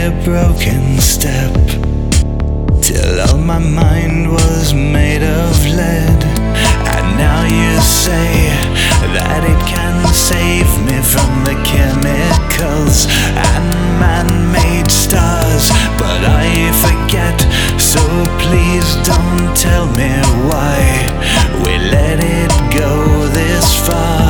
a broken step, till all my mind was made of lead. And now you say that it can save me from the chemicals and man-made stars, but I forget, so please don't tell me why we let it go this far.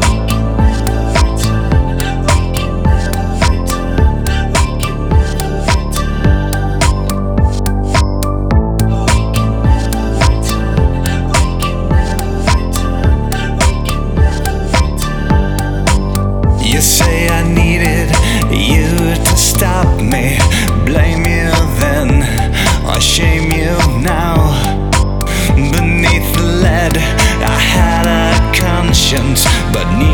You say I needed you to stop me, blame you then, or shame you now. Beneath the lead I had a conscience, but